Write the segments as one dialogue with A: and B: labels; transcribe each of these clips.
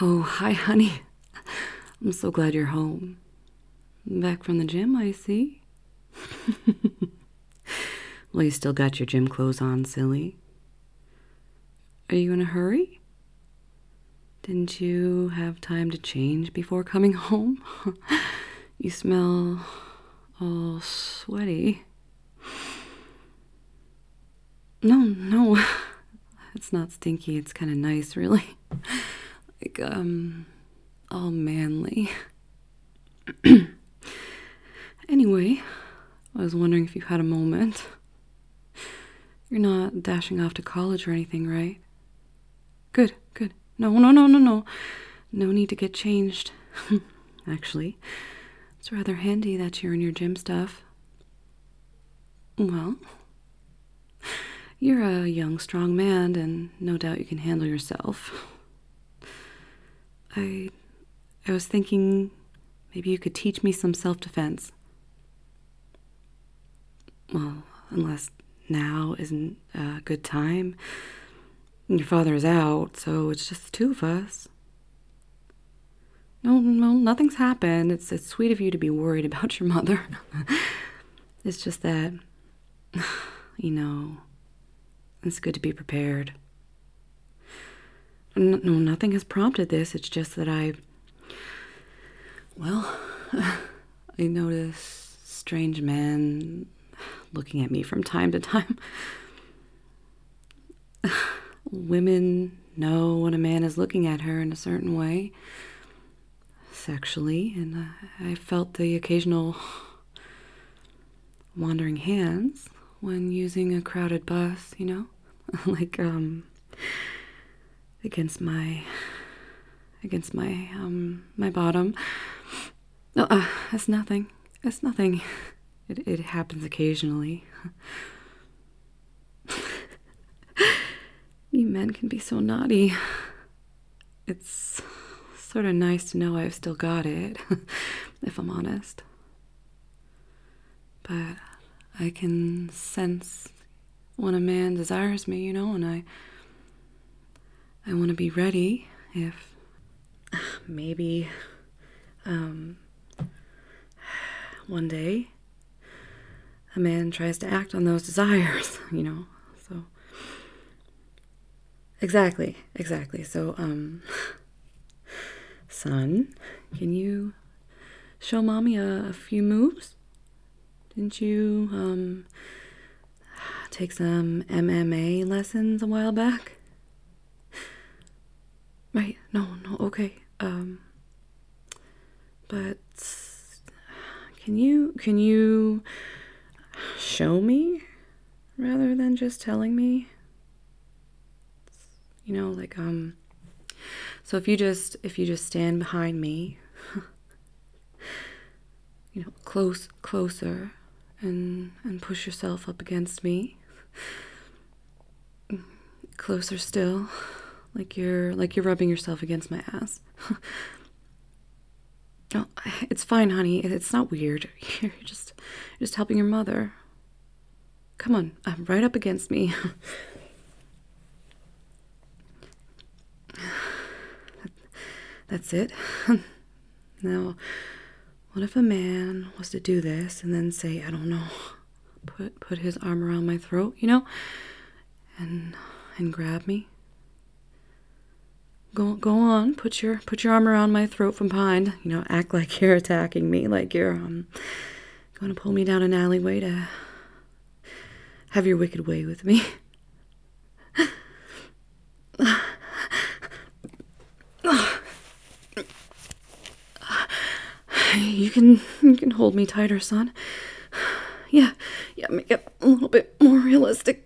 A: Oh, hi, honey. I'm so glad you're home. Back from the gym, I see. Well, you still got your gym clothes on, silly. Are you in a hurry? Didn't you have time to change before coming home? You smell all sweaty. No, it's not stinky. It's kind of nice, really. Like, all manly. Anyway, I was wondering if you had a moment. You're not dashing off to college or anything, right? Good. No. No need to get changed. Actually, it's rather handy that you're in your gym stuff. Well, you're a young, strong man, and no doubt you can handle yourself. I was thinking maybe you could teach me some self-defense. Well, unless now isn't a good time. Your father is out, so it's just the two of us. No, nothing's happened. It's sweet of you to be worried about your mother. It's just that, it's good to be prepared. No, nothing has prompted this. It's just that I notice strange men looking at me from time to time. Women know when a man is looking at her in a certain way, sexually, and I felt the occasional wandering hands when using a crowded bus, like, against my my bottom. No, it's nothing. It's nothing. It happens occasionally. You men can be so naughty. It's sort of nice to know I've still got it, if I'm honest. But I can sense when a man desires me, and I want to be ready if maybe one day a man tries to act on those desires, so exactly. So son, can you show mommy a few moves? Didn't you take some MMA lessons a while back? Right, no, okay. But can you show me rather than just telling me? So if you just stand behind me, closer and push yourself up against me. Closer still, like you're rubbing yourself against my ass. Oh, it's fine, honey. It's not weird. You're just helping your mother. Come on, right up against me. That's it. Now, what if a man was to do this and then say, I don't know, put his arm around my throat, and grab me? Go on, put your arm around my throat from behind. Act like you're attacking me, like you're going to pull me down an alleyway to have your wicked way with me. You can hold me tighter, son. Yeah, make it a little bit more realistic.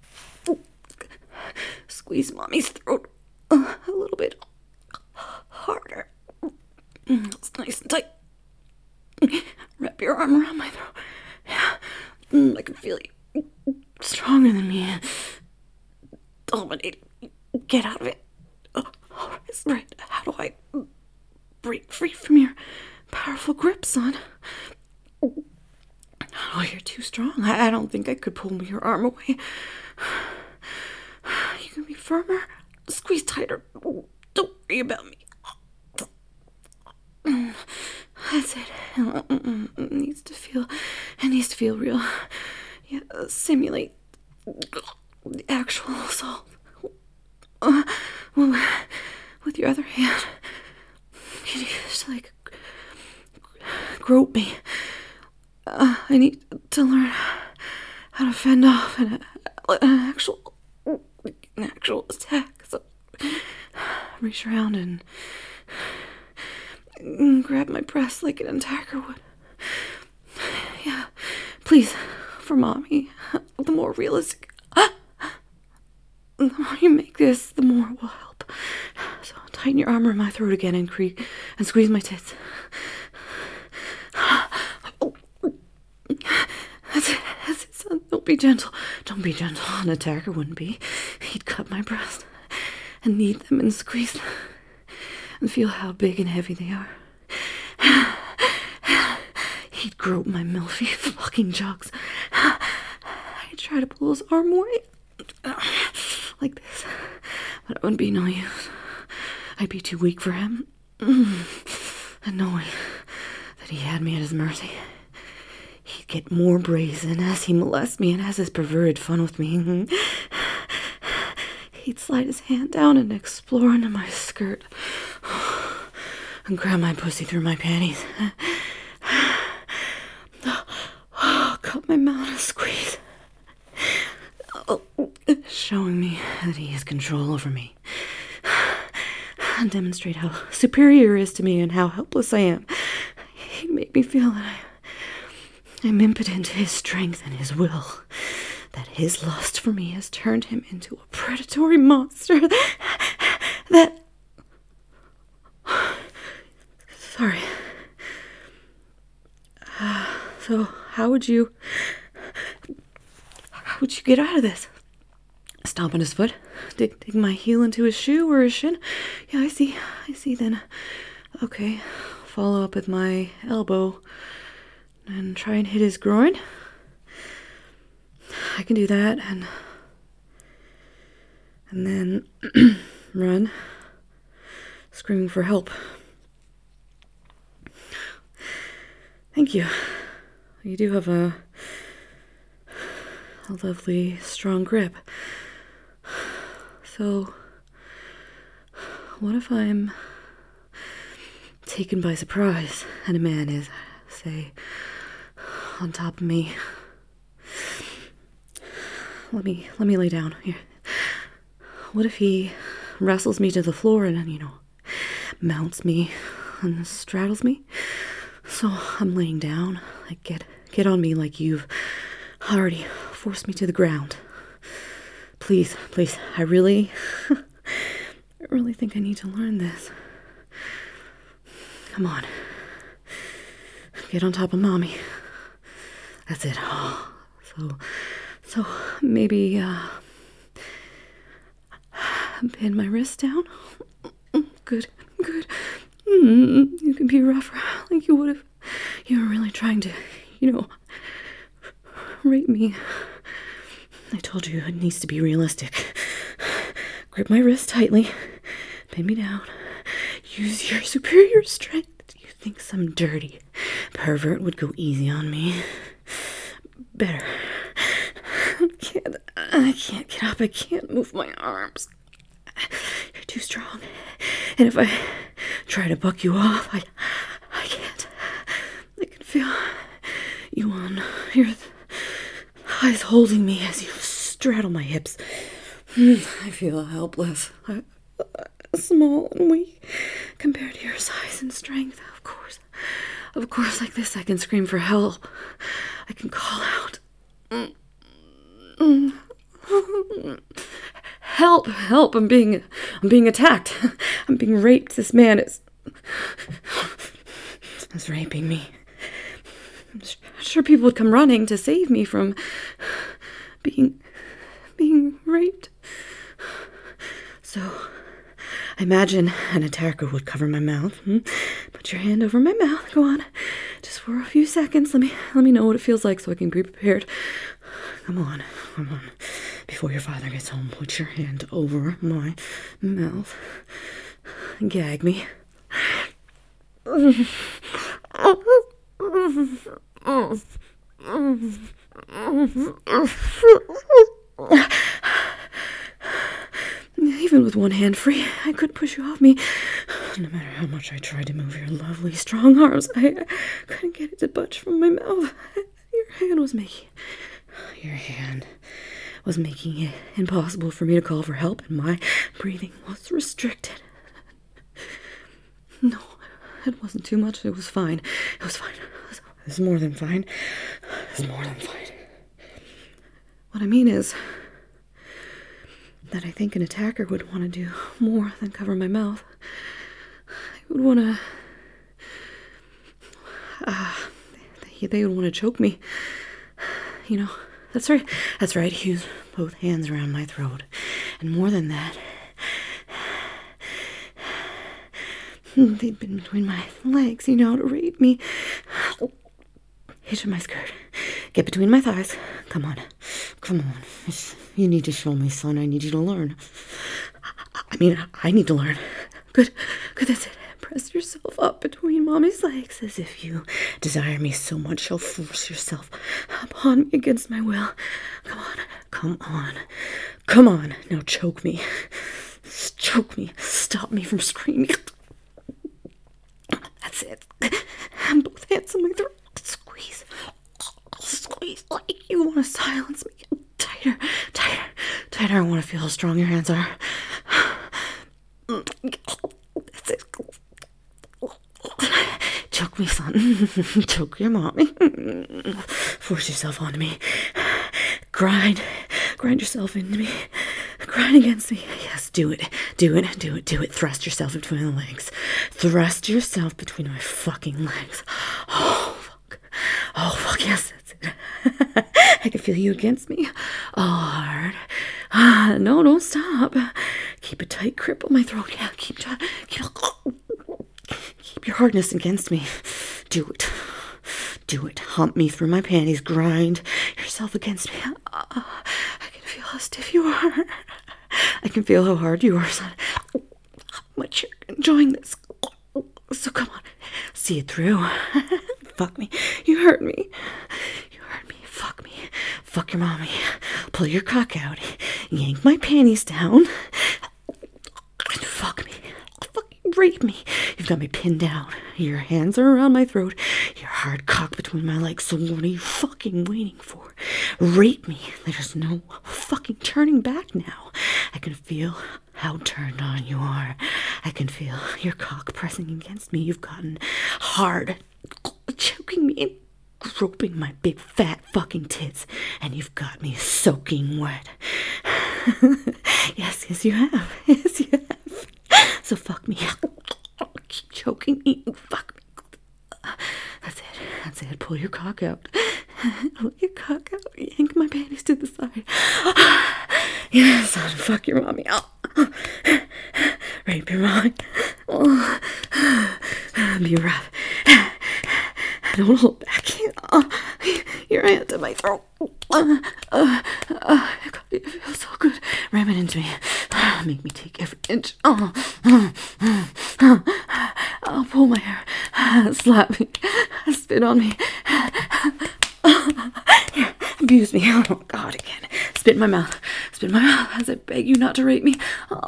A: Squeeze mommy's throat a little bit harder. It's nice and tight. Wrap your arm around my throat. Yeah, I can feel you. Stronger than me. Dominating. Get out of it. Right. How do I break free from your powerful grip, son? Oh, you're too strong. I don't think I could pull your arm away. You can be firmer. Squeeze tighter. Don't worry about me. That's it. It needs to feel. It needs to feel real. Yeah, simulate the actual assault. Well, with your other hand, can you just grope me? I need to learn how to fend off an actual attack. So reach around and grab my breast like an attacker would. Yeah, please, for Mommy. The more realistic, the more you make this, the more it will help. So tighten your arm around my throat again and squeeze my tits. That's it, son. Don't be gentle. Don't be gentle. An attacker wouldn't be. He'd cut my breast and knead them and squeeze them and feel how big and heavy they are. He'd grope my milfy fucking jugs. I'd try to pull his arm away like this, but it wouldn't be no use. I'd be too weak for him. And knowing that he had me at his mercy, he'd get more brazen as he molests me and has his perverted fun with me. He'd slide his hand down and explore into my skirt and grab my pussy through my panties. Cut my mouth and squeeze, showing me that he has control over me. And demonstrate how superior he is to me and how helpless I am. He'd make me feel that I'm impotent to his strength and his will. That his lust for me has turned him into a predatory monster. That... Sorry. So, how would you get out of this? Stomp on his foot? Dig my heel into his shoe or his shin? Yeah, I see then. Okay, follow up with my elbow and try and hit his groin. I can do that, and then run, screaming for help. Thank you. You do have a lovely, strong grip. So, what if I'm taken by surprise and a man is, say, on top of me? Let me lay down here. What if he wrestles me to the floor and, mounts me and straddles me? So I'm laying down, like get on me like you've already forced me to the ground. Please, I really think I need to learn this. Come on. Get on top of Mommy. That's it. Oh, so maybe pin my wrist down. Good. You can be rougher, like you would if you were really trying to, rape me. I told you it needs to be realistic. Grip my wrist tightly, pin me down, use your superior strength. You think some dirty pervert would go easy on me? Better. I can't get up. I can't move my arms. You're too strong. And if I try to buck you off, I can't. I can feel you on your thighs holding me as you straddle my hips. I feel helpless. Small and weak compared to your size and strength. Of course, like this I can scream for help. I can call out. Help, I'm being attacked. I'm being raped. This man is raping me. I'm sure people would come running to save me from being raped. So I imagine an attacker would cover my mouth. Put your hand over my mouth. Go on. Just for a few seconds. Let me know what it feels like so I can be prepared. Come on. Before your father gets home, put your hand over my mouth. Gag me. Even with one hand free, I couldn't push you off me. No matter how much I tried to move your lovely, strong arms, I couldn't get it to budge from my mouth. Your hand was making it impossible for me to call for help, and my breathing was restricted. No, it wasn't too much. It was fine. It was fine. It was more than fine. It was more than fine. What I mean is that I think an attacker would want to do more than cover my mouth. They would want to... they would want to choke me. You know, that's right. That's right. Use both hands around my throat. And more than that, they'd been between my legs, you know, to rape me. Hitch my skirt. Get between my thighs. Come on. Come on. You need to show me, son. I need you to learn. I need to learn. Good. That's it. Press yourself up between Mommy's legs as if you desire me so much you'll force yourself upon me against my will. Come on. Now choke me. Choke me. Stop me from screaming. That's it. Both hands on my throat. Squeeze like you want to silence me. Tighter. I want to feel how strong your hands are. That's it. Choke me, son. Choke your mommy. Force yourself onto me. Grind yourself into me. Grind against me. Yes, do it. Thrust yourself between the legs. Thrust yourself between my fucking legs. Oh, fuck. Yes, that's it. I can feel you against me. Oh, hard. No, don't stop. Keep a tight grip on my throat. Yeah, keep your hardness against me. Do it. Hump me through my panties. Grind yourself against me. I can feel how stiff you are. I can feel how hard you are, son. How much you're enjoying this. So come on. See it through. Fuck me. You hurt me. Fuck me. Fuck your mommy. Pull your cock out. Yank my panties down. Fuck me. Fucking rape me. You've got me pinned down. Your hands are around my throat. Your hard cock between my legs. So what are you fucking waiting for? Rape me. There's no fucking turning back now. I can feel how turned on you are. I can feel your cock pressing against me. You've gotten hard, choking me and groping my big fat fucking tits, and you've got me soaking wet. Yes, you have. So fuck me. Keep choking me. Fuck me. That's it. Pull your cock out. Yank my panties to the side. Yes, son, fuck your mommy. Rape your mommy. Be rough. Don't hold back. Your hand to my throat. It feels so good. Ram it into me. Make me take every inch. I'll pull my hair. Slap me. Spit on me. Abuse me. Oh, God, again. Spit in my mouth as I beg you not to rape me.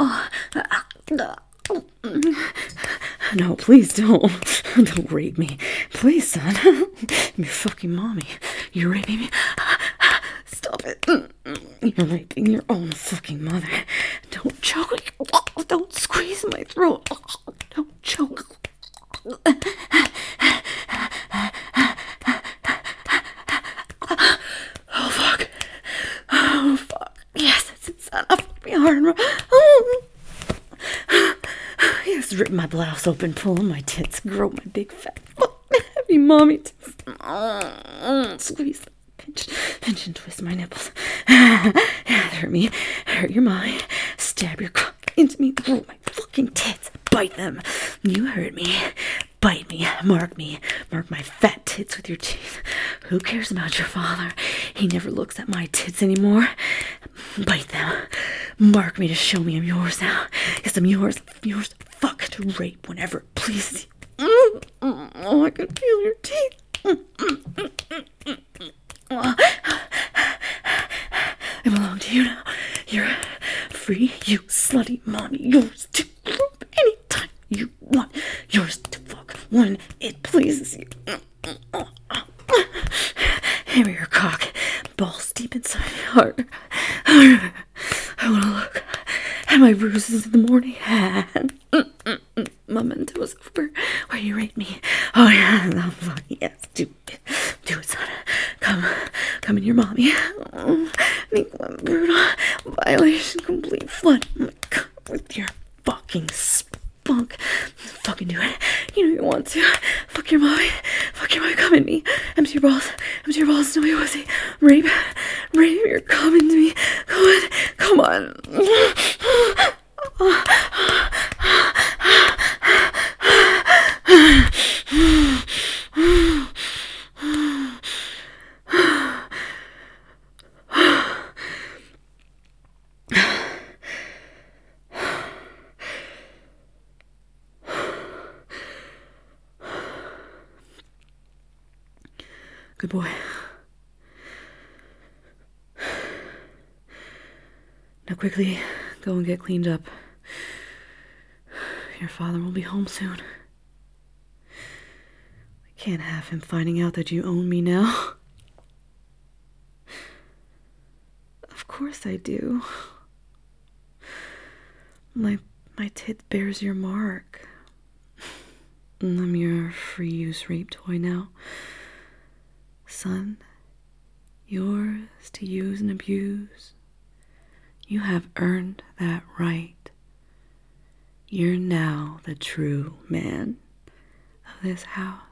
A: No, please don't. Don't rape me. Please, son. I'm your fucking mommy. You're raping me. Stop it. You're raping your own fucking mother. Don't choke. Don't squeeze my throat. Don't choke. Oh, fuck. Yes, that's it, son. Fuck me hard. Yes, rip my blouse open, pull on my tits, grow my big fat heavy mommy tits. Squeeze, pinch and twist my nipples. Hurt me, hurt your mind. Stab your cock into me, grow my fucking tits. Bite them. You hurt me. Bite me, mark my fat tits with your teeth. Who cares about your father? He never looks at my tits anymore. Bite them. Mark me to show me I'm yours now. Yes, I'm yours. Fuck to rape whenever it pleases you.
B: Oh, I can feel your teeth. I belong to you now. You're free, you slutty mommy. Yours to group anytime you want. Yours to fuck when it pleases you. Hand me your cock. Balls deep inside my heart. I want to look at my bruises in the morning. Mementos over where you raped me. Oh yeah, oh, fuck yes, do it, son. Come in your mommy. Make one brutal violation complete flood. Oh my God, with your fucking spunk. Fucking do it. You know you want to. Fuck your mommy. Come in me. Empty your balls. No me pussy. Rape. You're coming to me. Come on. Good boy. Now quickly, go and get cleaned up. Your father will be home soon. I can't have him finding out that you own me now. Of course I do. My tit bears your mark. I'm your free-use rape toy now. Son, yours to use and abuse. You have earned that right. You're now the true man of this house.